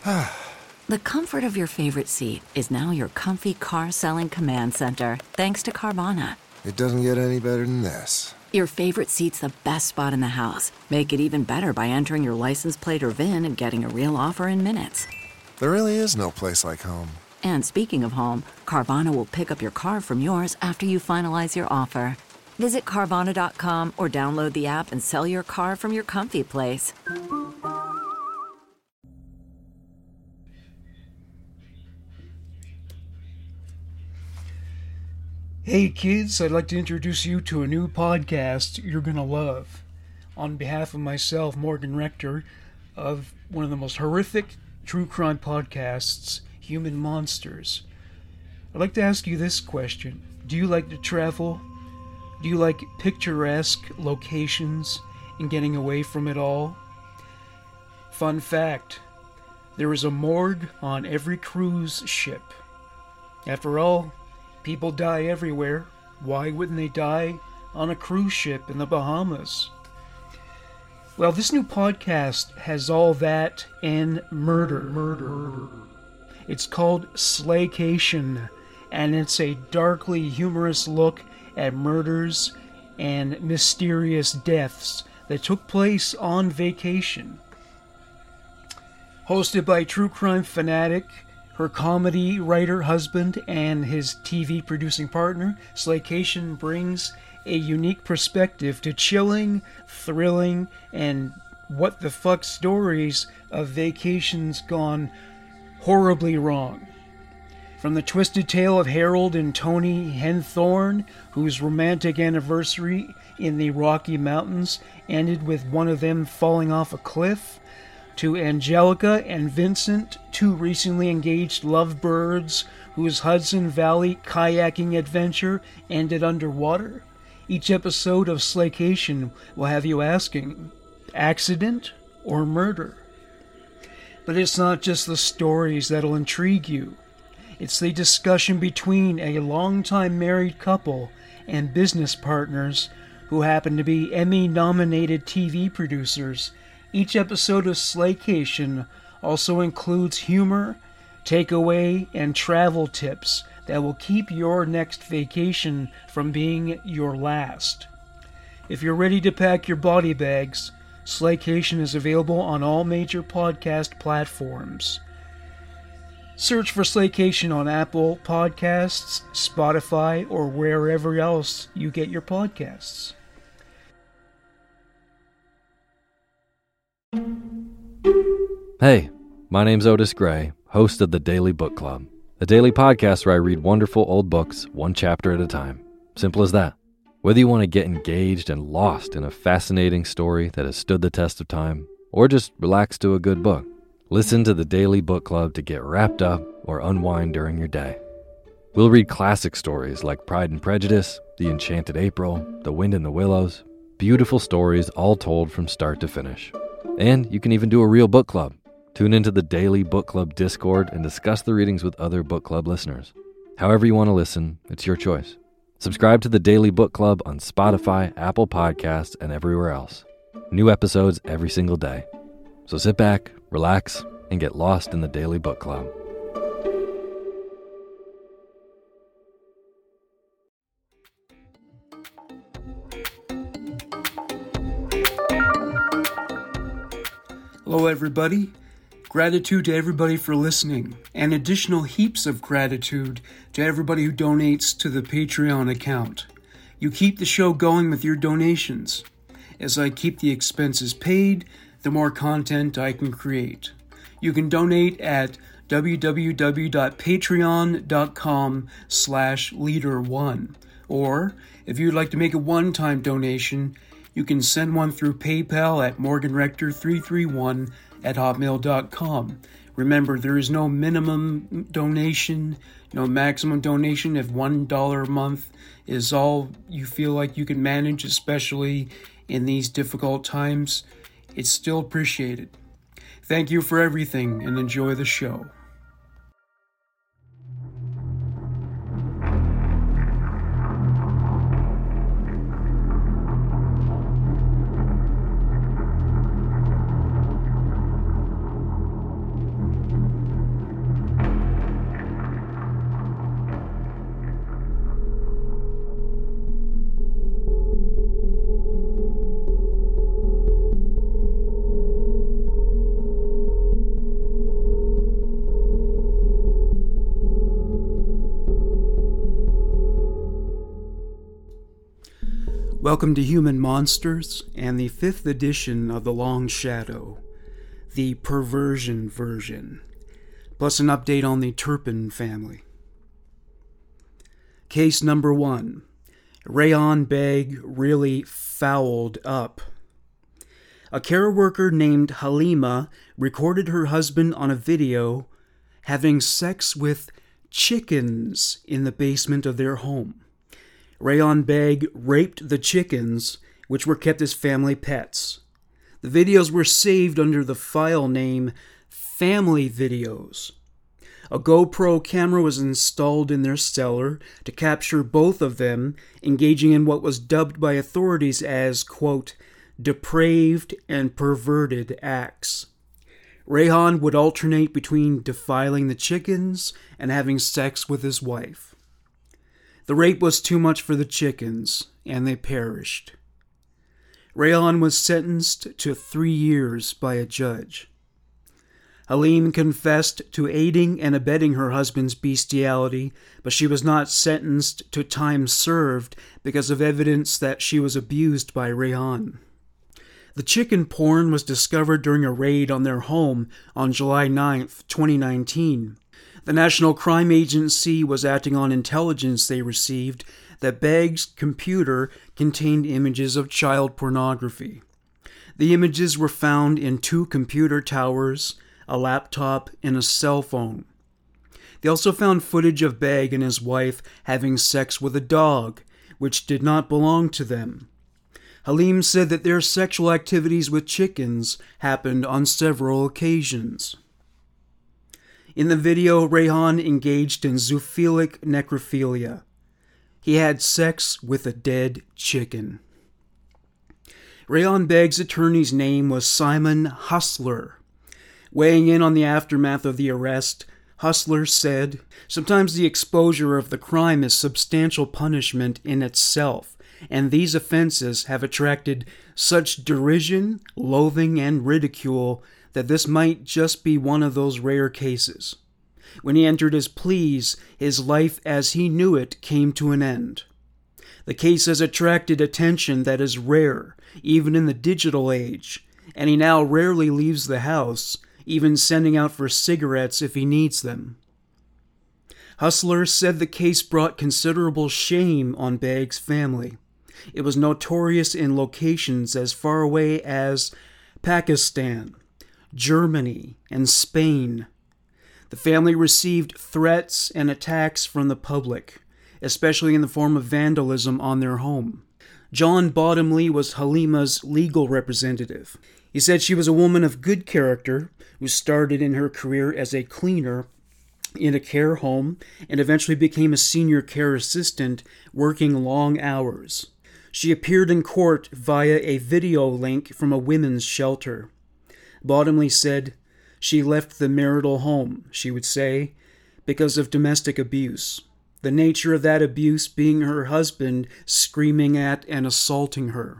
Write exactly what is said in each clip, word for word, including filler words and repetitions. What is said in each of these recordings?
The comfort of your favorite seat is now your comfy car selling command center, thanks to Carvana. It doesn't get any better than this. Your favorite seat's the best spot in the house. Make it even better by entering your license plate or V I N and getting a real offer in minutes. There really is no place like home. And speaking of home, Carvana will pick up your car from yours after you finalize your offer. Visit Carvana dot com or download the app and sell your car from your comfy place. Hey kids, I'd like to introduce you to a new podcast you're going to love. On behalf of myself, Morgan Rector, of one of the most horrific true crime podcasts, Human Monsters, I'd like to ask you this question. Do you like to travel? Do you like picturesque locations and getting away from it all? Fun fact, there is a morgue on every cruise ship. After all, people die everywhere. Why wouldn't they die on a cruise ship in the Bahamas? Well, this new podcast has all that and murder. Murder. It's called Slaycation, and it's a darkly humorous look at murders and mysterious deaths that took place on vacation. Hosted by true crime fanatic, her comedy writer husband, and his T V producing partner, Slaycation brings a unique perspective to chilling, thrilling, and what the fuck stories of vacations gone horribly wrong. From the twisted tale of Harold and Tony Henthorne, whose romantic anniversary in the Rocky Mountains ended with one of them falling off a cliff, to Angelica and Vincent, two recently engaged lovebirds whose Hudson Valley kayaking adventure ended underwater. Each episode of Slaycation will have you asking, accident or murder? But it's not just the stories that'll intrigue you. It's the discussion between a longtime married couple and business partners who happen to be Emmy-nominated T V producers. Each episode of Slaycation also includes humor, takeaway, and travel tips that will keep your next vacation from being your last. If you're ready to pack your body bags, Slaycation is available on all major podcast platforms. Search for Slaycation on Apple Podcasts, Spotify, or wherever else you get your podcasts. Hey, my name's Otis Gray, host of the Daily Book Club, a daily podcast where I read wonderful old books one chapter at a time. Simple as that. Whether you want to get engaged and lost in a fascinating story that has stood the test of time, or just relax to a good book, listen to the Daily Book Club to get wrapped up or unwind during your day. We'll read classic stories like Pride and Prejudice, The Enchanted April, The Wind in the Willows, beautiful stories all told from start to finish. And you can even do a real book club. Tune into the Daily Book Club Discord and discuss the readings with other book club listeners. However you want to listen, it's your choice. Subscribe to the Daily Book Club on Spotify, Apple Podcasts, and everywhere else. New episodes every single day. So sit back, relax, and get lost in the Daily Book Club. Hello everybody. Gratitude to everybody for listening, and additional heaps of gratitude to everybody who donates to the Patreon account. You keep the show going with your donations. As I keep the expenses paid, the more content I can create. You can donate at www.patreon.com slash leader1. Or, if you'd like to make a one-time donation, you can send one through PayPal at morgan rector three three one at hotmail dot com. Remember, there is no minimum donation, no maximum donation. If one dollar a month is all you feel like you can manage, especially in these difficult times, it's still appreciated. Thank you for everything, and enjoy the show. Welcome to Human Monsters and the fifth edition of The Long Shadow, the perversion version, plus an update on the Turpin family. Case number one. Rehan Beg really fouled up. A care worker named Halima recorded her husband on a video having sex with chickens in the basement of their home. Rehan Beg raped the chickens, which were kept as family pets. The videos were saved under the file name Family Videos. A GoPro camera was installed in their cellar to capture both of them engaging in what was dubbed by authorities as, quote, depraved and perverted acts. Rehan would alternate between defiling the chickens and having sex with his wife. The rape was too much for the chickens, and they perished. Rehan was sentenced to three years by a judge. Halim confessed to aiding and abetting her husband's bestiality, but she was not sentenced to time served because of evidence that she was abused by Rehan. The chicken porn was discovered during a raid on their home on July ninth, twenty nineteen. The National Crime Agency was acting on intelligence they received that Beg's computer contained images of child pornography. The images were found in two computer towers, a laptop, and a cell phone. They also found footage of Beg and his wife having sex with a dog, which did not belong to them. Halim said that their sexual activities with chickens happened on several occasions. In the video, Rehan engaged in zoophilic necrophilia. He had sex with a dead chicken. Rehan Beg's attorney's name was Simon Hustler. Weighing in on the aftermath of the arrest, Hustler said, "Sometimes the exposure of the crime is substantial punishment in itself, and these offenses have attracted such derision, loathing, and ridicule that this might just be one of those rare cases. When he entered his pleas, his life as he knew it came to an end. The case has attracted attention that is rare, even in the digital age, and he now rarely leaves the house, even sending out for cigarettes if he needs them." Hustler said the case brought considerable shame on Beg's family. It was notorious in locations as far away as Pakistan, Germany, and Spain. The family received threats and attacks from the public, especially in the form of vandalism on their home. John Bottomley was Halima's legal representative. He said she was a woman of good character who started in her career as a cleaner in a care home and eventually became a senior care assistant working long hours. She appeared in court via a video link from a women's shelter. Bottomley said she left the marital home, she would say, because of domestic abuse. The nature of that abuse being her husband screaming at and assaulting her.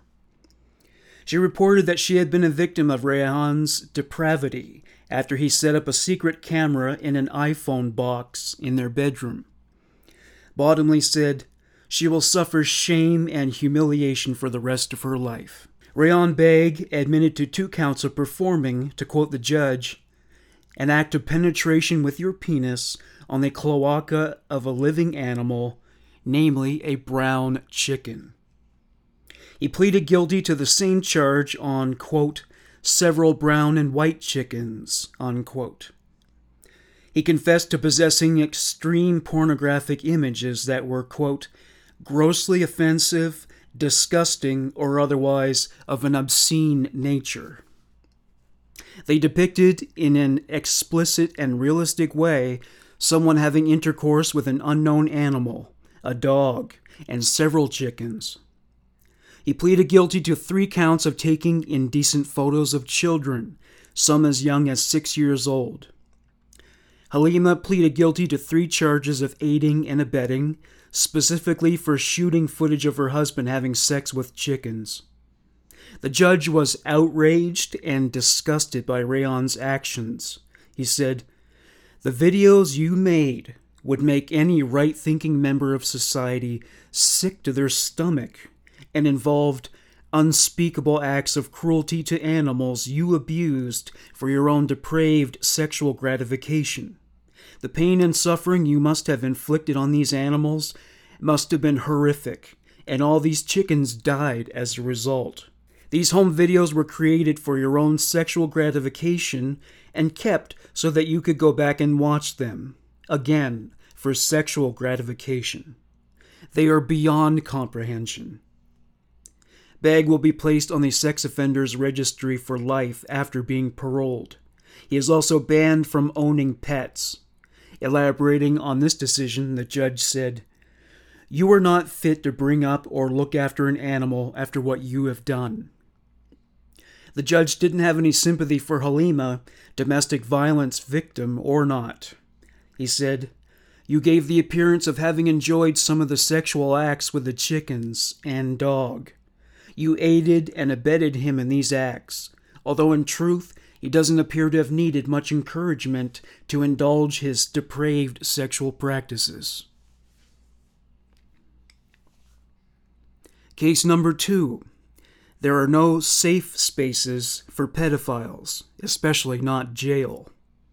She reported that she had been a victim of Rehan's depravity after he set up a secret camera in an iPhone box in their bedroom. Bottomley said, "She will suffer shame and humiliation for the rest of her life." Rehan Beg admitted to two counts of performing, to quote the judge, "an act of penetration with your penis on the cloaca of a living animal, namely a brown chicken." He pleaded guilty to the same charge on, quote, "several brown and white chickens," unquote. He confessed to possessing extreme pornographic images that were, quote, "grossly offensive, disgusting, or otherwise of an obscene nature." They depicted, in an explicit and realistic way, someone having intercourse with an unknown animal, a dog, and several chickens. He pleaded guilty to three counts of taking indecent photos of children, some as young as six years old. Halima pleaded guilty to three charges of aiding and abetting, specifically for shooting footage of her husband having sex with chickens. The judge was outraged and disgusted by Rehan's actions. He said, "The videos you made would make any right-thinking member of society sick to their stomach, and involved unspeakable acts of cruelty to animals you abused for your own depraved sexual gratification. The pain and suffering you must have inflicted on these animals must have been horrific, and all these chickens died as a result. These home videos were created for your own sexual gratification and kept so that you could go back and watch them, again, for sexual gratification. They are beyond comprehension. Begg will be placed on the sex offenders registry for life after being paroled. He is also banned from owning pets. Elaborating on this decision, the judge said, "You are not fit to bring up or look after an animal after what you have done." The judge didn't have any sympathy for Halima, domestic violence victim or not. He said, "You gave the appearance of having enjoyed some of the sexual acts with the chickens and dog. You aided and abetted him in these acts, although in truth he doesn't appear to have needed much encouragement to indulge his depraved sexual practices." Case number two. There are no safe spaces for pedophiles, especially not jail.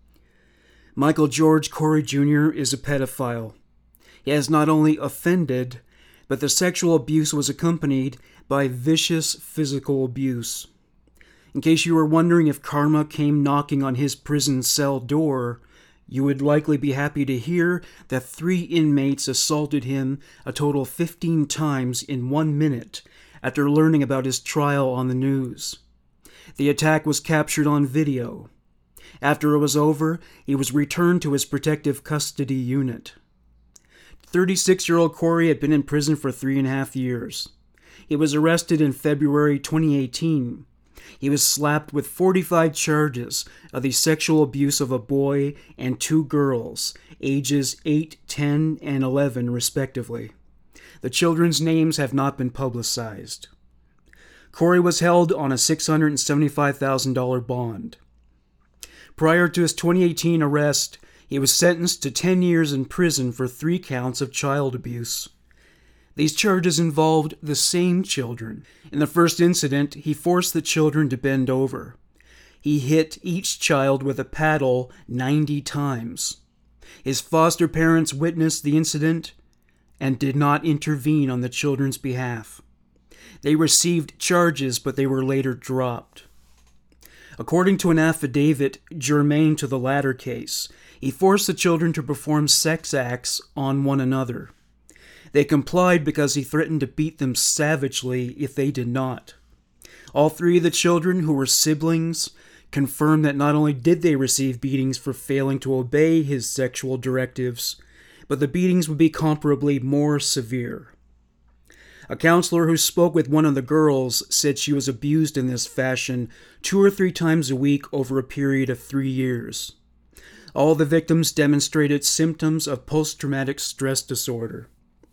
Michael George Corey Junior is a pedophile. He has not only offended, but the sexual abuse was accompanied by vicious physical abuse. In case you were wondering if karma came knocking on his prison cell door, you would likely be happy to hear that three inmates assaulted him a total fifteen times in one minute after learning about his trial on the news. The attack was captured on video. After it was over, he was returned to his protective custody unit. thirty-six-year-old Corey had been in prison for three and a half years. He was arrested in February twenty eighteen. He was slapped with forty-five charges of the sexual abuse of a boy and two girls, ages eight, ten, and eleven, respectively. The children's names have not been publicized. Corey was held on a six hundred seventy-five thousand dollars bond. Prior to his twenty eighteen arrest, he was sentenced to ten years in prison for three counts of child abuse. These charges involved the same children. In the first incident, he forced the children to bend over. He hit each child with a paddle ninety times. His foster parents witnessed the incident and did not intervene on the children's behalf. They received charges, but they were later dropped. According to an affidavit germane to the latter case, he forced the children to perform sex acts on one another. They complied because he threatened to beat them savagely if they did not. All three of the children, who were siblings, confirmed that not only did they receive beatings for failing to obey his sexual directives, but the beatings would be comparably more severe. A counselor who spoke with one of the girls said she was abused in this fashion two or three times a week over a period of three years. All the victims demonstrated symptoms of post-traumatic stress disorder.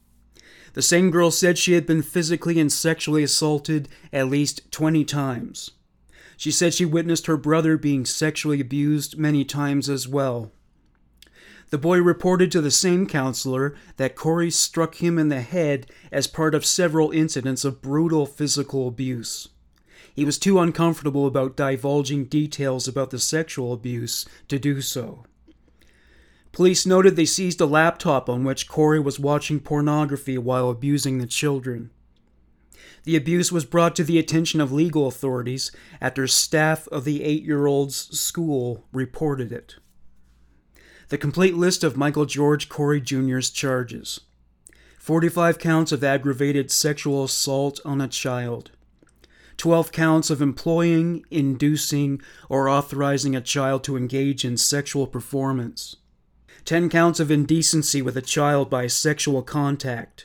The same girl said she had been physically and sexually assaulted at least twenty times. She said she witnessed her brother being sexually abused many times as well. The boy reported to the same counselor that Corey struck him in the head as part of several incidents of brutal physical abuse. He was too uncomfortable about divulging details about the sexual abuse to do so. Police noted they seized a laptop on which Corey was watching pornography while abusing the children. The abuse was brought to the attention of legal authorities after staff of the eight-year-old's school reported it. The complete list of Michael George Corey Junior's charges: forty-five counts of aggravated sexual assault on a child, twelve counts of employing, inducing, or authorizing a child to engage in sexual performance, ten counts of indecency with a child by sexual contact,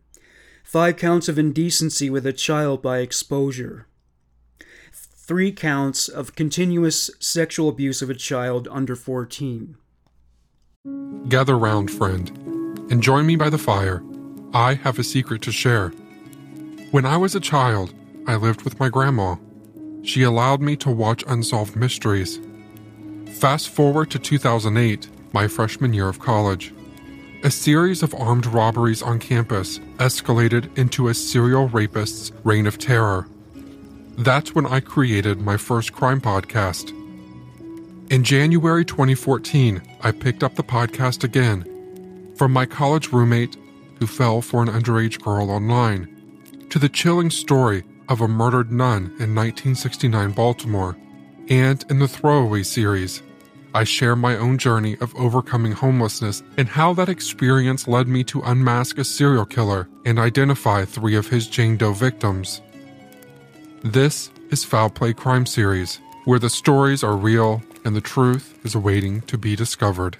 five counts of indecency with a child by exposure, three counts of continuous sexual abuse of a child under fourteen. Gather round, friend, and join me by the fire. I have a secret to share. When I was a child, I lived with my grandma. She allowed me to watch unsolved mysteries. Fast forward to two thousand eight, my freshman year of college. a series of armed robberies on campus escalated into a serial rapist's reign of terror. That's when I created my first crime podcast. In January twenty fourteen, I picked up the podcast again from my college roommate who fell for an underage girl online, to the chilling story of a murdered nun in nineteen sixty-nine Baltimore, and in the Throwaway series, I share my own journey of overcoming homelessness and how that experience led me to unmask a serial killer and identify three of his Jane Doe victims. This is Foul Play Crime Series, where the stories are real and the truth is awaiting to be discovered.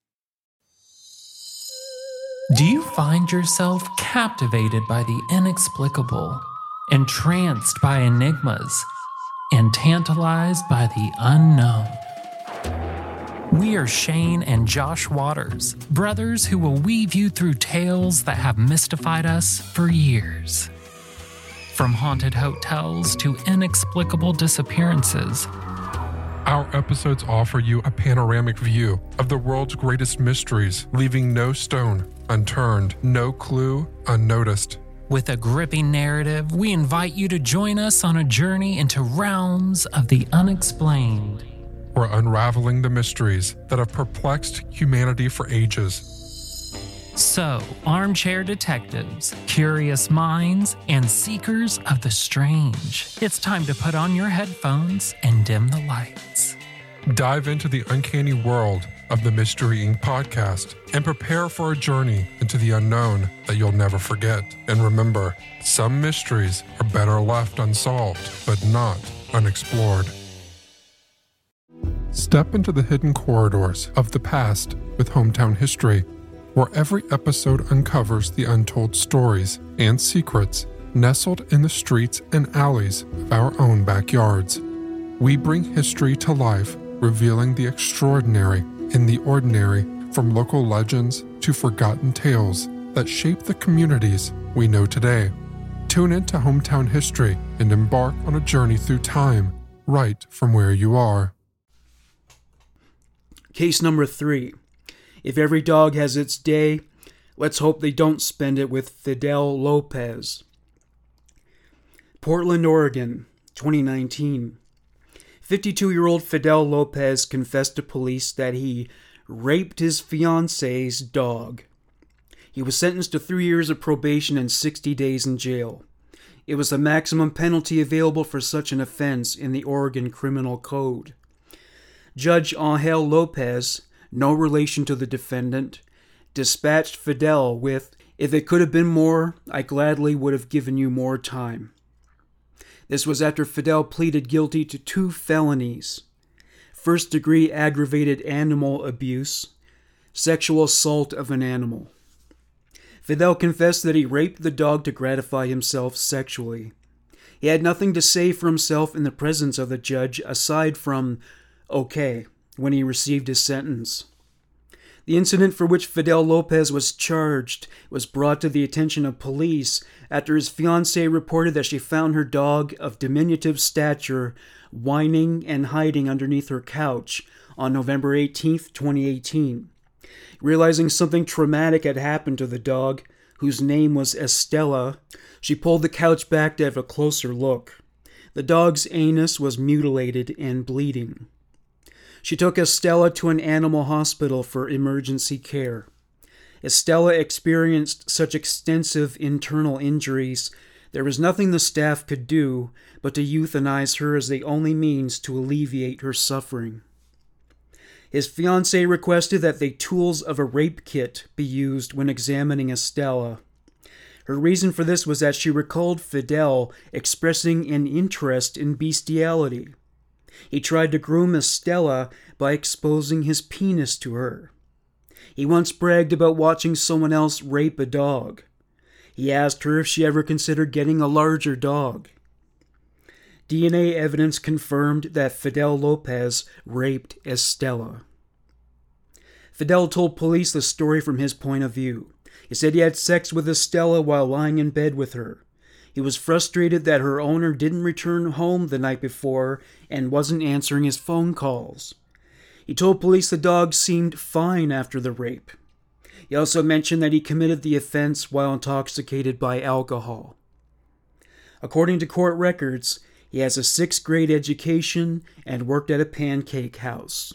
Do you find yourself captivated by the inexplicable, entranced by enigmas, and tantalized by the unknown? We are Shane and Josh Waters, brothers who will weave you through tales that have mystified us for years. From haunted hotels to inexplicable disappearances, our episodes offer you a panoramic view of the world's greatest mysteries, leaving no stone unturned, no clue unnoticed. With a gripping narrative, we invite you to join us on a journey into realms of the unexplained. We're unraveling the mysteries that have perplexed humanity for ages. So, armchair detectives, curious minds, and seekers of the strange, it's time to put on your headphones and dim the lights. Dive into the uncanny world of the Mystery Incorporated podcast and prepare for a journey into the unknown that you'll never forget. And remember, some mysteries are better left unsolved, but not unexplored. Step into the hidden corridors of the past with Hometown History, where every episode uncovers the untold stories and secrets nestled in the streets and alleys of our own backyards. We bring history to life, revealing the extraordinary in the ordinary, from local legends to forgotten tales that shape the communities we know today. Tune into Hometown History and embark on a journey through time, right from where you are. Case number three. If every dog has its day, let's hope they don't spend it with Fidel Lopez. Portland, Oregon, twenty nineteen. fifty-two-year-old Fidel Lopez confessed to police that he raped his fiance's dog. He was sentenced to three years of probation and sixty days in jail. It was the maximum penalty available for such an offense in the Oregon Criminal Code. Judge Angel Lopez, no relation to the defendant, dispatched Fidel with, "If it could have been more, I gladly would have given you more time." This was after Fidel pleaded guilty to two felonies: first-degree aggravated animal abuse, sexual assault of an animal. Fidel confessed that he raped the dog to gratify himself sexually. He had nothing to say for himself in the presence of the judge aside from, "okay," when he received his sentence. The incident for which Fidel Lopez was charged was brought to the attention of police after his fiancée reported that she found her dog of diminutive stature whining and hiding underneath her couch on November eighteenth, twenty eighteen. Realizing something traumatic had happened to the dog, whose name was Estella, she pulled the couch back to have a closer look. The dog's anus was mutilated and bleeding. She took Estella to an animal hospital for emergency care. Estella experienced such extensive internal injuries, there was nothing the staff could do but to euthanize her as the only means to alleviate her suffering. His fiancée requested that the tools of a rape kit be used when examining Estella. Her reason for this was that she recalled Fidel expressing an interest in bestiality. He tried to groom Estella by exposing his penis to her. He once bragged about watching someone else rape a dog. He asked her if she ever considered getting a larger dog. D N A evidence confirmed that Fidel Lopez raped Estella. Fidel told police the story from his point of view. He said he had sex with Estella while lying in bed with her. He was frustrated that her owner didn't return home the night before and wasn't answering his phone calls. He told police the dog seemed fine after the rape. He also mentioned that he committed the offense while intoxicated by alcohol. According to court records, he has a sixth grade education and worked at a pancake house.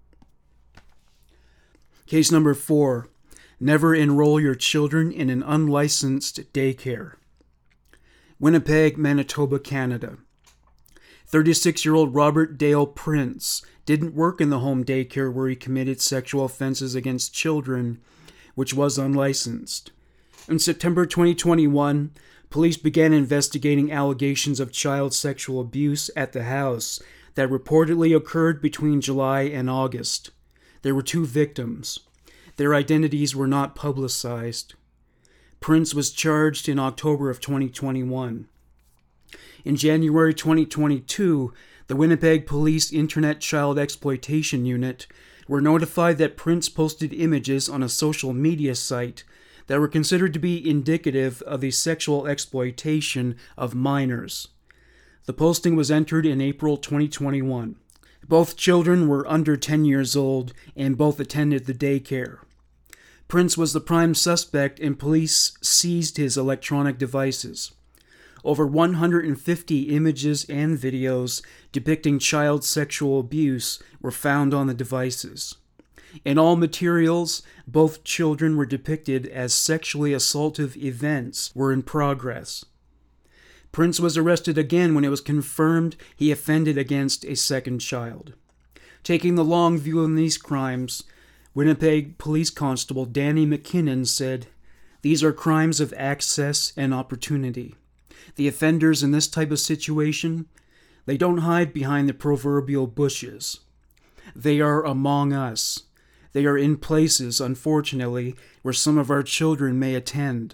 Case number four. Never enroll your children in an unlicensed daycare. Winnipeg, Manitoba, Canada. thirty-six-year-old Robert Dale Prince didn't work in the home daycare where he committed sexual offenses against children, which was unlicensed. In September twenty twenty-one, police began investigating allegations of child sexual abuse at the house that reportedly occurred between July and August. There were two victims. Their identities were not publicized. Prince was charged in October of twenty twenty-one. In January twenty twenty-two, the Winnipeg Police Internet Child Exploitation Unit were notified that Prince posted images on a social media site that were considered to be indicative of the sexual exploitation of minors. The posting was entered in April twenty twenty-one. Both children were under ten years old and both attended the daycare. Prince was the prime suspect and police seized his electronic devices. Over one hundred fifty images and videos depicting child sexual abuse were found on the devices. In all materials, both children were depicted as sexually assaultive events were in progress. Prince was arrested again when it was confirmed he offended against a second child. Taking the long view on these crimes, Winnipeg Police Constable Danny McKinnon said, "These are crimes of access and opportunity. The offenders in this type of situation, they don't hide behind the proverbial bushes. They are among us. They are in places, unfortunately, where some of our children may attend.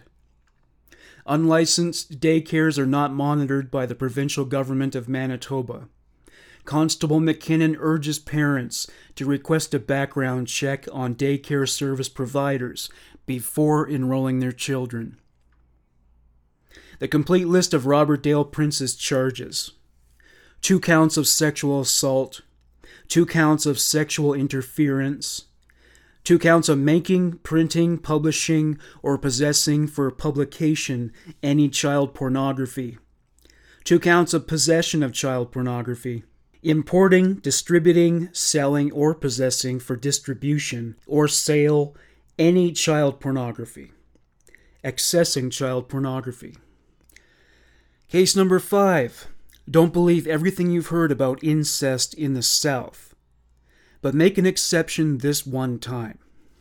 Unlicensed daycares are not monitored by the provincial government of Manitoba. Constable McKinnon urges parents to request a background check on daycare service providers before enrolling their children." The complete list of Robert Dale Prince's charges: two counts of sexual assault, two counts of sexual interference, two counts of making, printing, publishing, or possessing for publication any child pornography, two counts of possession of child pornography, importing, distributing, selling, or possessing for distribution or sale any child pornography, accessing child pornography. Case number five. Don't believe everything you've heard about incest in the South, but make an exception this one time.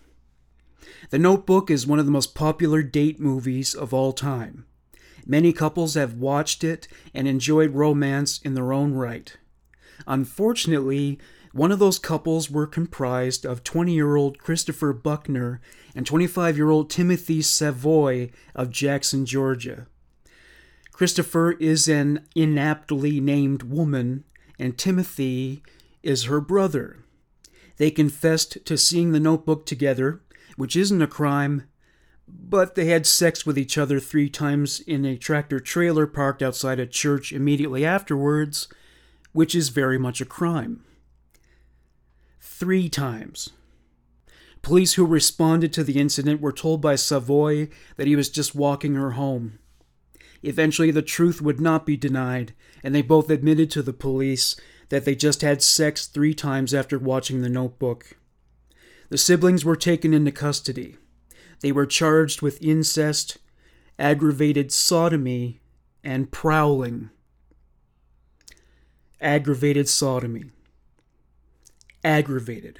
The Notebook is one of the most popular date movies of all time. Many couples have watched it and enjoyed romance in their own right. Unfortunately, one of those couples were comprised of twenty-year-old Christopher Buckner and twenty-five-year-old Timothy Savoy of Jackson, Georgia. Christopher is an inaptly named woman, and Timothy is her brother. They confessed to seeing The Notebook together, which isn't a crime, but they had sex with each other three times in a tractor-trailer parked outside a church immediately afterwards, which is very much a crime. Three times. Police who responded to the incident were told by Savoy that he was just walking her home. Eventually, the truth would not be denied, and they both admitted to the police that they just had sex three times after watching The Notebook. The siblings were taken into custody. They were charged with incest, aggravated sodomy, and prowling. Aggravated sodomy. Aggravated.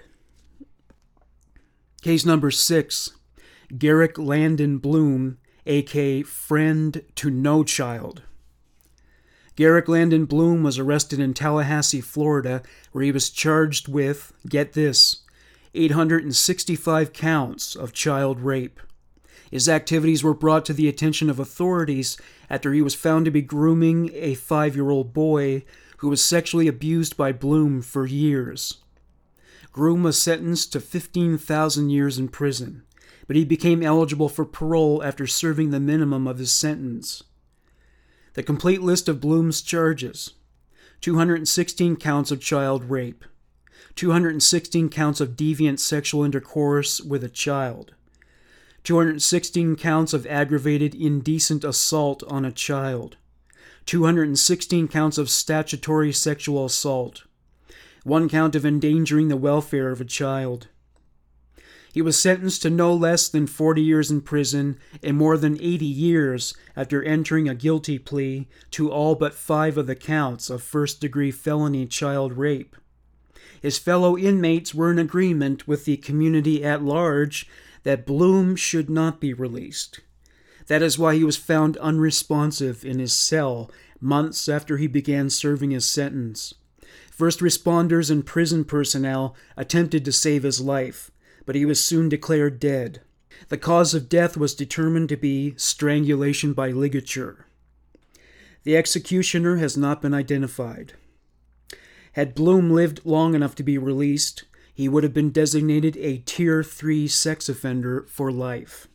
Case number six. Garrick Landon Bloom, a k a. Friend to No Child. Garrick Landon Bloom was arrested in Tallahassee, Florida, where he was charged with, get this, eight hundred sixty-five counts of child rape. His activities were brought to the attention of authorities after he was found to be grooming a five-year-old boy who was sexually abused by Bloom for years. Groom was sentenced to fifteen thousand years in prison, but he became eligible for parole after serving the minimum of his sentence. The complete list of Bloom's charges: two hundred sixteen counts of child rape, two hundred sixteen counts of deviant sexual intercourse with a child, two hundred sixteen counts of aggravated indecent assault on a child, two hundred sixteen counts of statutory sexual assault, one count of endangering the welfare of a child. He was sentenced to no less than forty years in prison and more than eighty years after entering a guilty plea to all but five of the counts of first-degree felony child rape. His fellow inmates were in agreement with the community at large that Bloom should not be released. That is why he was found unresponsive in his cell months after he began serving his sentence. First responders and prison personnel attempted to save his life, but he was soon declared dead. The cause of death was determined to be strangulation by ligature. The executioner has not been identified. Had Bloom lived long enough to be released, he would have been designated a Tier three sex offender for life.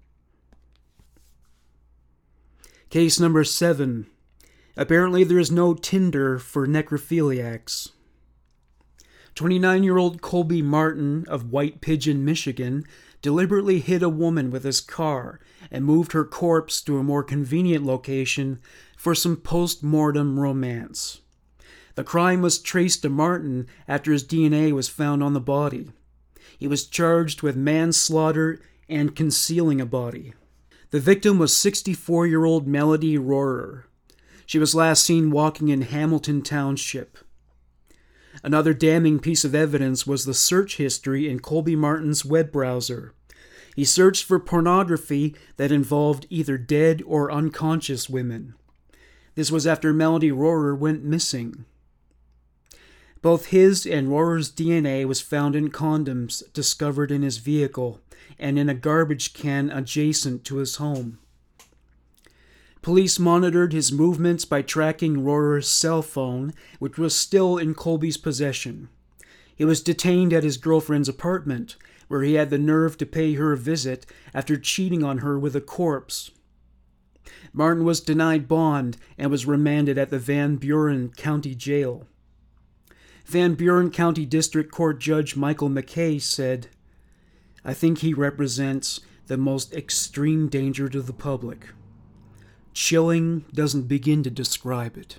Case number seven. Apparently there is no Tinder for necrophiliacs. twenty-nine-year-old Colby Martin of White Pigeon, Michigan, deliberately hit a woman with his car and moved her corpse to a more convenient location for some post-mortem romance. The crime was traced to Martin after his D N A was found on the body. He was charged with manslaughter and concealing a body. The victim was sixty-four-year-old Melody Rohrer. She was last seen walking in Hamilton Township. Another damning piece of evidence was the search history in Colby Martin's web browser. He searched for pornography that involved either dead or unconscious women. This was after Melody Rohrer went missing. Both his and Rohrer's D N A was found in condoms discovered in his vehicle and in a garbage can adjacent to his home. Police monitored his movements by tracking Rohrer's cell phone, which was still in Colby's possession. He was detained at his girlfriend's apartment, where he had the nerve to pay her a visit after cheating on her with a corpse. Martin was denied bond and was remanded at the Van Buren County Jail. Van Buren County District Court Judge Michael McKay said, "I think he represents the most extreme danger to the public. Chilling doesn't begin to describe it."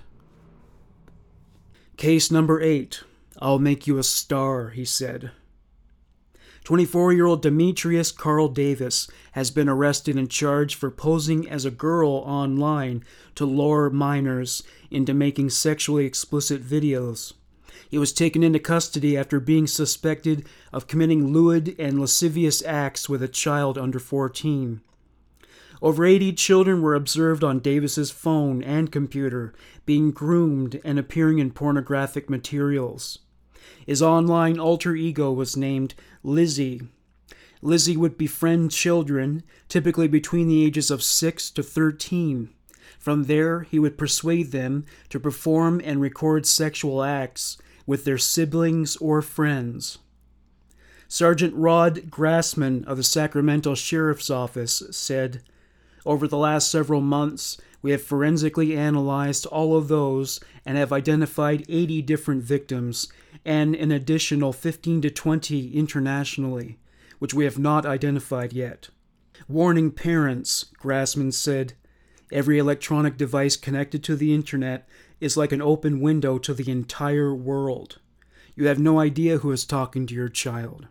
Case number eight. I'll make you a star, he said. twenty-four-year-old Demetrius Carl Davis has been arrested and charged for posing as a girl online to lure minors into making sexually explicit videos. He was taken into custody after being suspected of committing lewd and lascivious acts with a child under fourteen. Over eighty children were observed on Davis's phone and computer, being groomed and appearing in pornographic materials. His online alter ego was named Lizzie. Lizzie would befriend children, typically between the ages of six to thirteen. From there, he would persuade them to perform and record sexual acts with their siblings or friends. Sergeant Rod Grassman of the Sacramento Sheriff's Office said, "Over the last several months, we have forensically analyzed all of those and have identified eighty different victims and an additional fifteen to twenty internationally, which we have not identified yet. Warning parents," Grassman said, "every electronic device connected to the internet is like an open window to the entire world. You have no idea who is talking to your child."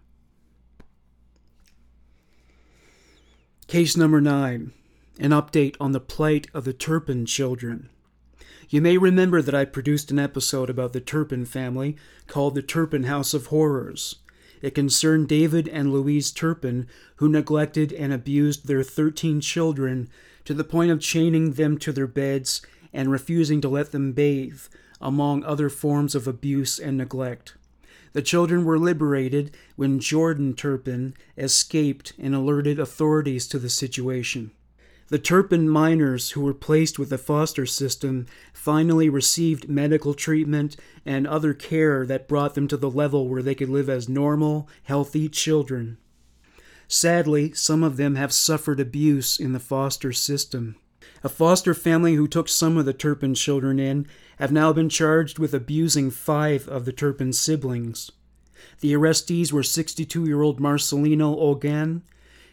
Case number nine. An update on the plight of the Turpin children. You may remember that I produced an episode about the Turpin family called The Turpin House of Horrors. It concerned David and Louise Turpin, who neglected and abused their thirteen children to the point of chaining them to their beds and refusing to let them bathe, among other forms of abuse and neglect. The children were liberated when Jordan Turpin escaped and alerted authorities to the situation. The Turpin minors who were placed with the foster system finally received medical treatment and other care that brought them to the level where they could live as normal, healthy children. Sadly, some of them have suffered abuse in the foster system. A foster family who took some of the Turpin children in have now been charged with abusing five of the Turpin siblings. The arrestees were sixty-two-year-old Marcelino Olgan,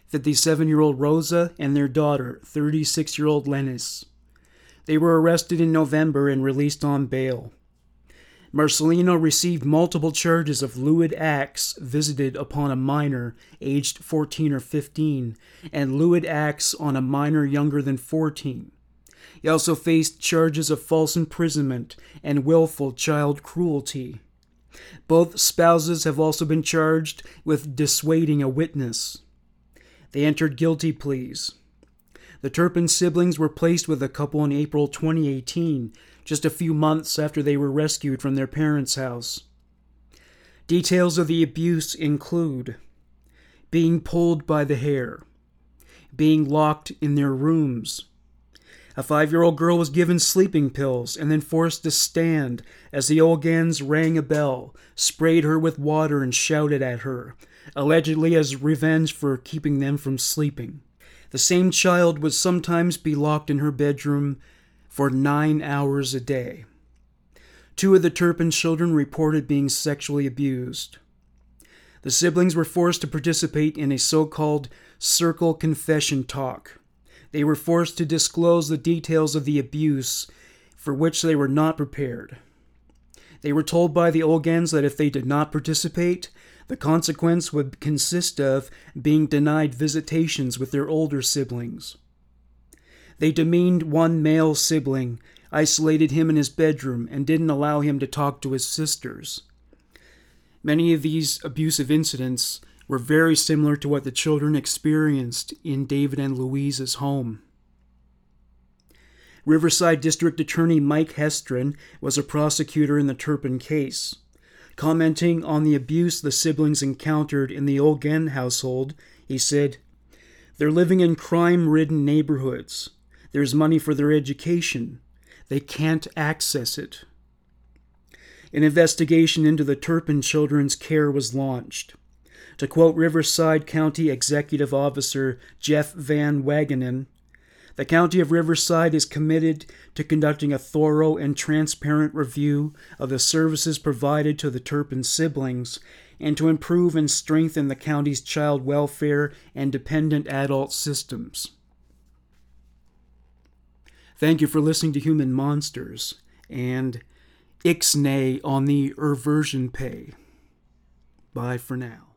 fifty-seven-year-old Rosa, and their daughter, thirty-six-year-old Lennis. They were arrested in November and released on bail. Marcelino received multiple charges of lewd acts visited upon a minor aged fourteen or fifteen, and lewd acts on a minor younger than fourteen. He also faced charges of false imprisonment and willful child cruelty. Both spouses have also been charged with dissuading a witness. They entered guilty pleas. The Turpin siblings were placed with the couple in April twenty eighteen, just a few months after they were rescued from their parents' house. Details of the abuse include being pulled by the hair, being locked in their rooms. A five-year-old girl was given sleeping pills and then forced to stand as the Olgans rang a bell, sprayed her with water, and shouted at her, allegedly as revenge for keeping them from sleeping. The same child would sometimes be locked in her bedroom for nine hours a day. Two of the Turpin children reported being sexually abused. The siblings were forced to participate in a so-called circle confession talk. They were forced to disclose the details of the abuse for which they were not prepared. They were told by the Olgans that if they did not participate, the consequence would consist of being denied visitations with their older siblings. They demeaned one male sibling, isolated him in his bedroom, and didn't allow him to talk to his sisters. Many of these abusive incidents were very similar to what the children experienced in David and Louise's home. Riverside District Attorney Mike Hestron was a prosecutor in the Turpin case. Commenting on the abuse the siblings encountered in the Olgan household, he said, "They're living in crime-ridden neighborhoods. There's money for their education. They can't access it." An investigation into the Turpin children's care was launched. To quote Riverside County Executive Officer Jeff Van Wagenen, "The County of Riverside is committed to conducting a thorough and transparent review of the services provided to the Turpin siblings and to improve and strengthen the county's child welfare and dependent adult systems." Thank you for listening to Human Monsters, and Ixnay on the Reversion Pay. Bye for now.